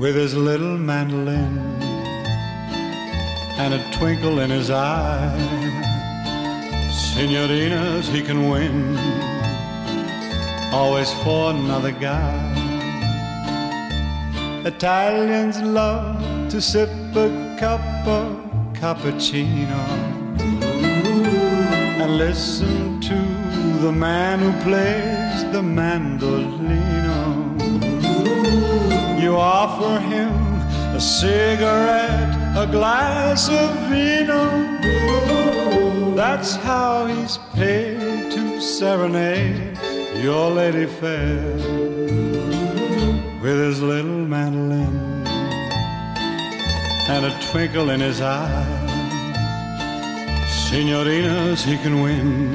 with his little mandolin and a twinkle in his eye. Signorinas he can win, always for another guy. Italians love to sip a cup of cappuccino and listen to the man who plays the mandolino. You offer him a cigarette, a glass of vino. That's how he's paid to serenade your lady fair with his little mandolin and a twinkle in his eye. Signorinas he can win,